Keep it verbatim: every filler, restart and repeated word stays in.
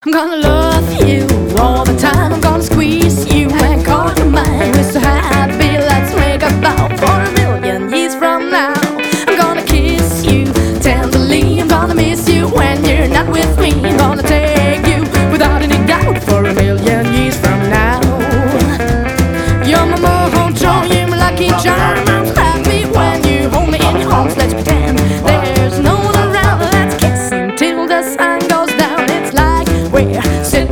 I'm gonna love you all the time. I'm gonna squeeze you and call you mine. We're so happy, let's make a vow for a million years from now. I'm gonna kiss you tenderly. I'm gonna miss you when you're not with me. I'm gonna take you without any doubt for a million years from now. You're my mojo, you're my lucky charm. I'm happy when you hold me in your arms. Let's pretend there's no one around. Let's kiss until the sun goes down. It's like we're sitting